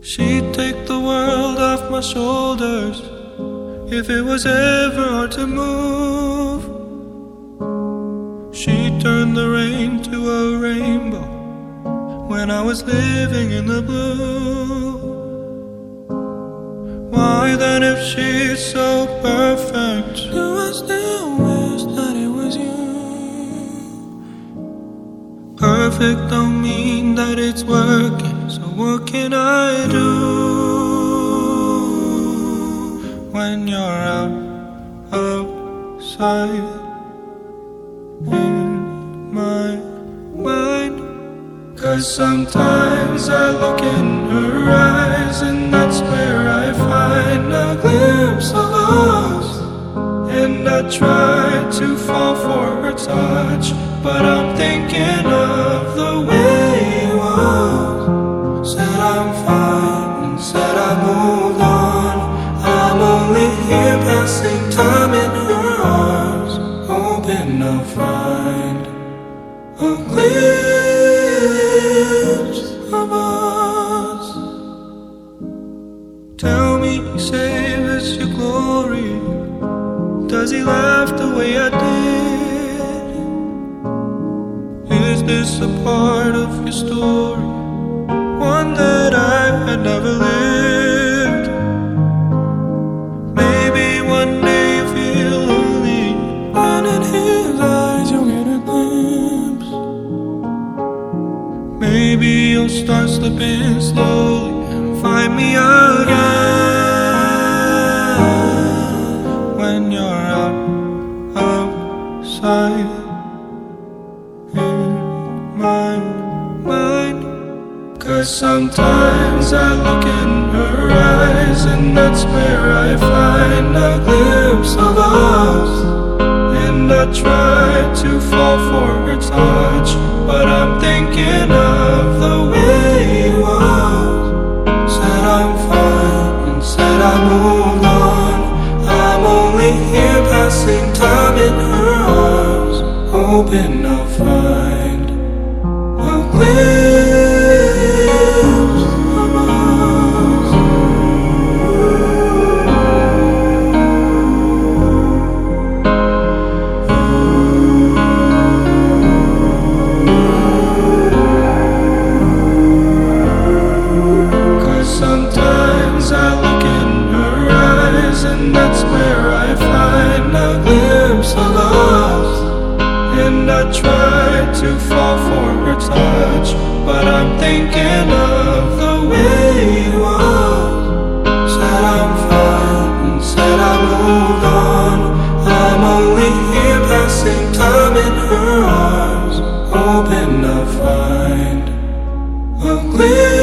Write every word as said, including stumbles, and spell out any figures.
She'd take the world off my shoulders if it was ever hard to move. She'd turn the rain to a rainbow when I was living in the blue. Why then, if she's so perfect, do I still wish that it was you? Perfect don't mean that it's working, so what can I do when you're out outside in my mind? 'Cause sometimes I look in her eyes, and that's where I find a glimpse of us. And I try to fall for her touch, but I'm thinking of the way you was. Said I'm fine and said I moved on. I'm only here passing time in her arms, hoping I'll find a glimpse of us. Tell me, save us your glory. Does he laugh the way I did? Is this a part of your story, one that I had never lived? Maybe one day you feel lonely, and in his eyes you'll get a glimpse. Maybe you'll start slipping slowly and find me again when you're out outside in my mind. 'Cause sometimes I look in her eyes, and that's where I find a glimpse of us. And I try to fall for her touch, but I'm thinking of the way you was. Said I'm fine and said I moved on. I'm only here passing time in her arms, hoping I'll find a glimpse of us. 'Cause sometimes I look in her eyes, and that's where I find a glimpse of us. And I try to fall for her touch, but I'm thinking of the way you was. Said I'm fine and said I moved on. I'm only here passing time in her arms, hoping I'll find a glimpse